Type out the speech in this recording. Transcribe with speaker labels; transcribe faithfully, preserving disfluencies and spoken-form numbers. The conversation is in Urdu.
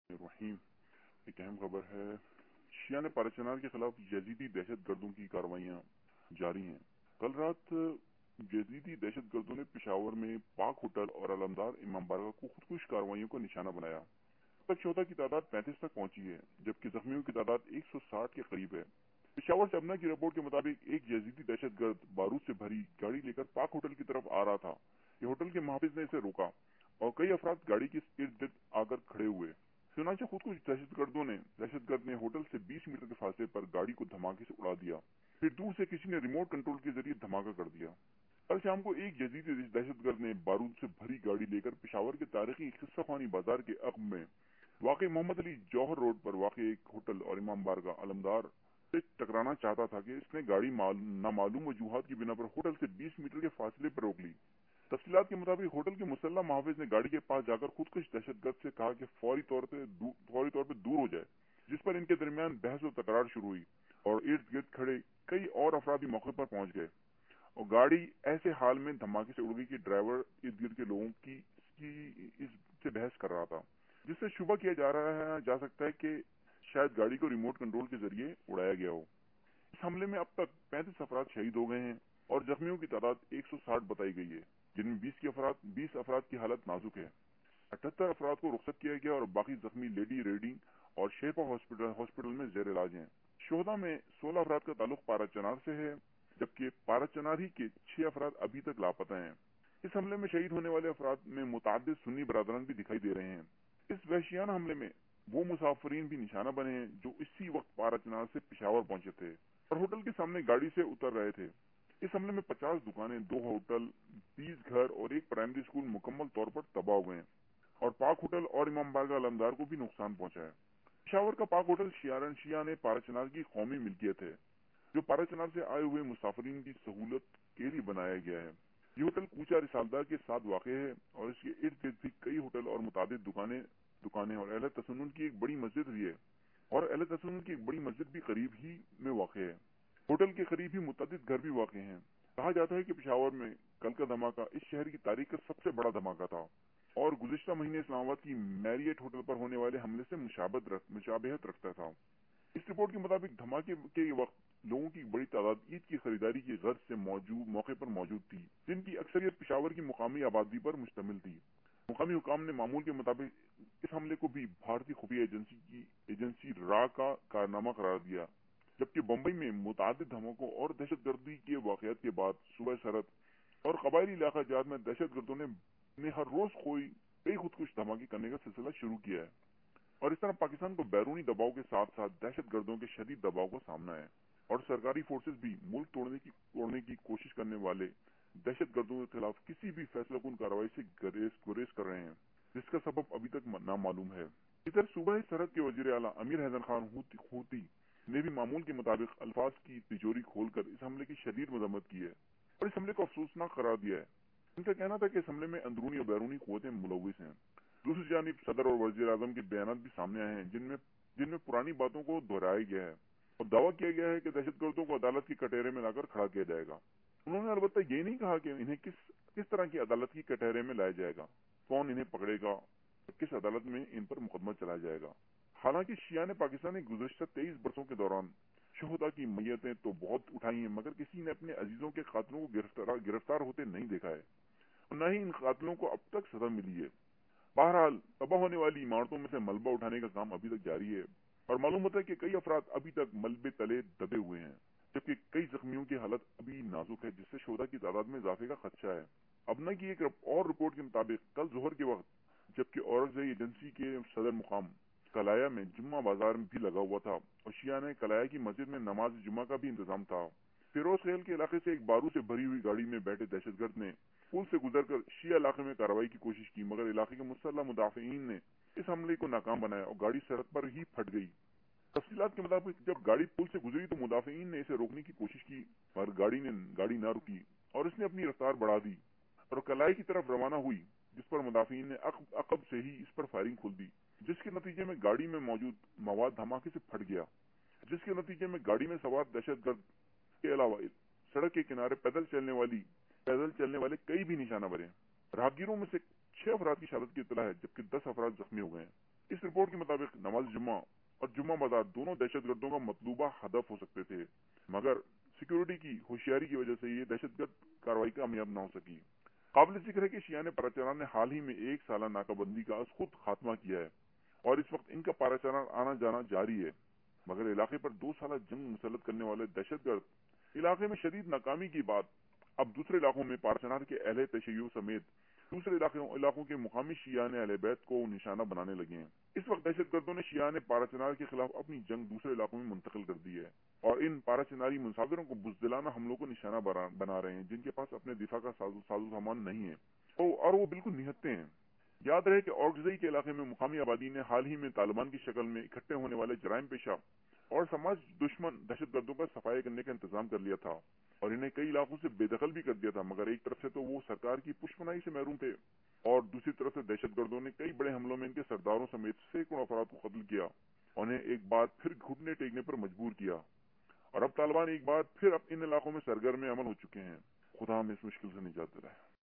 Speaker 1: الرحیم ایک اہم خبر ہے۔ شیعہ نے پارچنار کے خلاف یزیدی دہشت گردوں کی کارروائیاں جاری ہیں۔ کل رات یزیدی دہشت گردوں نے پشاور میں پاک ہوٹل اور علمدار امام بارگاہ کو خودکش کارروائیوں کا نشانہ بنایا۔ اب تک شہدا کی تعداد پینتیس تک پہنچی ہے، جبکہ زخمیوں کی تعداد ایک سو ساٹھ کے قریب ہے۔ پشاور سے ابنا کی رپورٹ کے مطابق ایک یزیدی دہشت گرد بارود سے بھری گاڑی لے کر پاک ہوٹل کی طرف آ رہا تھا۔ یہ ہوٹل کے محافظ نے اسے روکا اور کئی افراد گاڑی کے ارد گرد آ کر کھڑے ہوئے۔ چنانچہ خود کچھ دہشت گردوں نے دہشت گرد نے ہوٹل سے بیس میٹر کے فاصلے پر گاڑی کو دھماکے سے اڑا دیا، پھر دور سے کسی نے ریموٹ کنٹرول کے ذریعے دھماکہ کر دیا۔ کل شام کو ایک یزیدی دہشت گرد نے بارود سے بھری گاڑی لے کر پشاور کے تاریخی قصہ خوانی بازار کے عقب میں واقع محمد علی جوہر روڈ پر واقع ایک ہوٹل اور امام بارگاہ علمدار سے ٹکرانا چاہتا تھا کہ اس نے گاڑی نامعلوم وجوہات کی بنا پر ہوٹل سے بیس میٹر کے فاصلے پر روک لی۔ تفصیلات کے مطابق ہوٹل کے مسلح محافظ نے گاڑی کے پاس جا کر خودکش دہشت گرد سے کہا کہ فوری طور پہ فوری طور پہ دور ہو جائے، جس پر ان کے درمیان بحث و تکرار شروع ہوئی اور ارد گرد کھڑے کئی اور افراد بھی موقع پر پہنچ گئے اور گاڑی ایسے حال میں دھماکے سے اڑ گئی کہ ڈرائیور ارد گرد کے لوگوں کی اس سے بحث کر رہا تھا، جس سے شبہ کیا جا رہا ہے جا سکتا ہے کہ شاید گاڑی کو ریموٹ کنٹرول کے ذریعے اڑایا گیا ہو۔ اس حملے میں اب تک پینتیس افراد شہید ہو گئے ہیں اور زخمیوں کی تعداد ایک سو ساٹھ بتائی گئی ہے، جن میں بیس کی افراد بیس افراد کی حالت نازک ہے۔ اٹھہتر افراد کو رخصت کیا گیا اور باقی زخمی لیڈی ریڈنگ اور شیرپا ہاسپٹل ہاسپٹل میں زیر علاج ہیں۔ شہدا میں سولہ افراد کا تعلق پارا چنار سے ہے، جبکہ پارا چنار ہی کے چھ افراد ابھی تک لاپتہ ہیں۔ اس حملے میں شہید ہونے والے افراد میں متعدد سنی برادران بھی دکھائی دے رہے ہیں۔ اس وحشیانہ حملے میں وہ مسافرین بھی نشانہ بنے ہیں جو اسی وقت پارا چنار سے پشاور پہنچے تھے اور ہوٹل کے سامنے گاڑی سے اتر رہے تھے۔ اس حملے میں پچاس دکانیں، دو ہوٹل، بیس گھر اور ایک پرائمری اسکول مکمل طور پر تباہ ہوئے ہیں اور پاک ہوٹل اور امام بارگاہ علمدار کو بھی نقصان پہنچا ہے۔ پشاور کا پاک ہوٹل شیعہ شیعہ نے پارا چنار کی قومی ملکیت ہے، جو پارا چنار سے آئے ہوئے مسافرین کی سہولت کے لیے بنایا گیا ہے۔ یہ ہوٹل کوچہ رسالدار کے ساتھ واقع ہے اور اس کے ارد گرد بھی کئی ہوٹل اور متعدد دکانیں دکانیں اور اہل تسنن کی ایک بڑی مسجد بھی ہے اور اہل تسنن کی ایک بڑی مسجد بھی قریب ہی میں واقع ہے۔ ہوٹل کے قریب ہی متعدد گھر بھی واقع ہیں۔ کہا جاتا ہے کہ پشاور میں کل کا دھماکہ اس شہر کی تاریخ کا سب سے بڑا دھماکہ تھا اور گزشتہ مہینے اسلام آباد کی میریٹ ہوٹل پر ہونے والے حملے سے مشابہت رکھ مشابہت رکھتا تھا۔ اس رپورٹ کے مطابق دھماکے کے وقت لوگوں کی بڑی تعداد عید کی خریداری کی غرض سے موجود موقع پر موجود تھی، جن کی اکثریت پشاور کی مقامی آبادی پر مشتمل تھی۔ مقامی حکام نے معمول کے مطابق اس حملے کو بھی بھارتی خفیہ ایجنسی کی ایجنسی را کا کارنامہ قرار دیا، جبکہ بمبئی میں متعدد دھماکوں اور دہشت گردی کے واقعات کے بعد صوبہ سرحد اور قبائلی علاقہ جات میں دہشت گردوں نے نے ہر روز کوئی کئی خودکش دھماکے کرنے کا سلسلہ شروع کیا ہے اور اس طرح پاکستان کو بیرونی دباؤ کے ساتھ ساتھ دہشت گردوں کے شدید دباؤ کا سامنا ہے اور سرکاری فورسز بھی ملک توڑنے کی توڑنے کی کوشش کرنے والے دہشت گردوں کے خلاف کسی بھی فیصلہ کن کارروائی سے گریز گریز کر رہے ہیں، جس کا سبب ابھی تک نامعلوم ہے۔ ادھر صوبہ سرحد کے وزیر اعلیٰ امیر حیدر خان ہوتی نے بھی معمول کے مطابق الفاظ کی تجوری کھول کر اس حملے کی شدید مذمت کی ہے اور اس حملے کو افسوسناک قرار دیا ہے۔ ان کا کہنا تھا کہ اس حملے میں اندرونی اور بیرونی قوتیں ملوث ہیں۔ دوسری جانب صدر اور وزیر اعظم کے بیانات بھی سامنے آئے ہیں جن میں جن میں پرانی باتوں کو دہرایا گیا ہے اور دعویٰ کیا گیا ہے کہ دہشت گردوں کو عدالت کی کٹہرے میں لا کر کھڑا کیا جائے گا۔ انہوں نے البتہ یہ نہیں کہا کہ انہیں کس کس طرح کی عدالت کی کٹہرے میں لایا جائے گا، کون انہیں پکڑے گا اور کس عدالت میں ان پر مقدمہ چلایا جائے گا۔ حالانکہ شیعہ نے پاکستان کے گزشتہ تیئیس برسوں کے دوران شہدا کی میتیں تو بہت اٹھائی ہیں، مگر کسی نے اپنے عزیزوں کے قاتلوں کو گرفتار گرفتار ہوتے نہیں دیکھا ہے اور نہ ہی ان قاتلوں کو اب تک سزا ملی ہے۔ بہرحال تباہ ہونے والی عمارتوں میں سے ملبہ اٹھانے کا کام ابھی تک جاری ہے اور معلوم ہوتا ہے کہ کئی افراد ابھی تک ملبے تلے دبے ہوئے ہیں، جبکہ کئی زخمیوں کی حالت ابھی نازک ہے، جس سے شہدا کی تعداد میں اضافے کا خدشہ ہے۔ ابنا کی ایک اور رپورٹ کے مطابق کل ظہر کے وقت جبکہ اورکزئی ایجنسی کے صدر مقام کلایا میں جمعہ بازار میں بھی لگا ہوا تھا اور شیعہ نے کلایا کی مسجد میں نماز جمعہ کا بھی انتظام تھا، فیروز خیل کے علاقے سے ایک بارود سے بھری ہوئی گاڑی میں بیٹھے دہشت گرد نے پل سے گزر کر شیعہ علاقے میں کارروائی کی کوشش کی، مگر علاقے کے مسلح مدافعین نے اس حملے کو ناکام بنایا اور گاڑی سڑک پر ہی پھٹ گئی۔ تفصیلات کے مطابق جب گاڑی پل سے گزری تو مدافعین نے اسے روکنے کی کوشش کی مگر گاڑی نے گاڑی نہ رکی اور اس نے اپنی رفتار بڑھا دی اور کلائی کی طرف روانہ ہوئی، جس پر مدافعین نے عقب سے ہی اس پر فائرنگ کھول دی، جس کے نتیجے میں گاڑی میں موجود مواد دھماکے سے پھٹ گیا، جس کے نتیجے میں گاڑی میں سوار دہشت گرد کے علاوہ سڑک کے کنارے پیدل چلنے والی پیدل چلنے والے کئی بھی نشانہ بنے۔ راہگیروں میں سے چھ افراد کی شہادت کی اطلاع ہے، جبکہ دس افراد زخمی ہو گئے ہیں۔ اس رپورٹ کے مطابق نماز جمعہ اور جمعہ بازار دونوں دہشت گردوں کا مطلوبہ ہدف ہو سکتے تھے، مگر سیکیورٹی کی ہوشیاری کی وجہ سے یہ دہشت گرد کارروائی کامیاب نہ ہو سکی۔ قابل ذکر ہے کہ شیعہ پارا نے حال ہی میں ایک سالہ ناکہ بندی کا از خود خاتمہ کیا ہے اور اس وقت ان کا پارا چران آنا جانا جاری ہے، مگر علاقے پر دو سالہ جنگ مسلط کرنے والے دہشت گرد علاقے میں شدید ناکامی کی بعد اب دوسرے علاقوں میں پارچنار کے اہل تشیع سمیت دوسرے علاقوں علاقوں کے مقامی شیعان اہل بیت کو نشانہ بنانے لگے ہیں۔ اس وقت دہشت گردوں نے شیعان پارچنار کے خلاف اپنی جنگ دوسرے علاقوں میں منتقل کر دی ہے اور ان پارچناری منصابروں کو بزدلانہ حملوں کو نشانہ بنا رہے ہیں جن کے پاس اپنے دفاع کا ساز و سامان نہیں ہے اور وہ بالکل نہتے ہیں۔ یاد رہے کہ اورگزئی کے علاقے میں مقامی آبادی نے حال ہی میں طالبان کی شکل میں اکٹھے ہونے والے جرائم پیشہ اور سماج دشمن دہشت گردوں کا صفائی کرنے کا انتظام کر لیا تھا اور انہیں کئی علاقوں سے بے دخل بھی کر دیا تھا، مگر ایک طرف سے تو وہ سرکار کی پشپناہی سے محروم تھے اور دوسری طرف سے دہشت گردوں نے کئی بڑے حملوں میں ان کے سرداروں سمیت سینکڑوں افراد کو قتل کیا، انہیں ایک بار پھر گھٹنے ٹیکنے پر مجبور کیا اور اب طالبان ایک بار پھر اب ان علاقوں میں سرگرم عمل ہو چکے ہیں۔ خدا ہمیں اس مشکل سے نجات دلائے۔